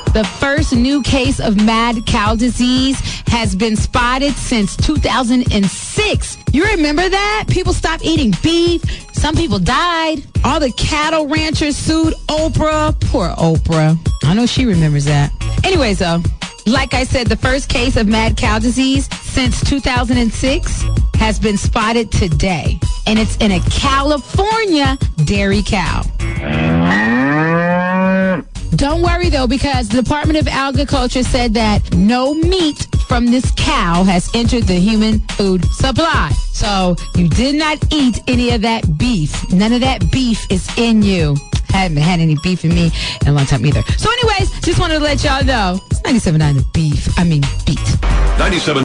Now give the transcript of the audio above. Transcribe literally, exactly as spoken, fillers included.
The first new case of mad cow disease has been spotted since two thousand six. You remember that? People stopped eating beef. Some people died. All the cattle ranchers sued Oprah. Poor Oprah. I know she remembers that. Anyways, though, like I said, the first case of mad cow disease since two thousand six has been spotted today. And it's in a California dairy cow. Don't worry, though, because the Department of Agriculture said that no meat from this cow has entered the human food supply. So you did not eat any of that beef. None of that beef is in you. Haven't had any beef in me in a long time either. So anyways, just wanted to let y'all know, it's ninety-seven point nine the beef. I mean, beat. ninety-seven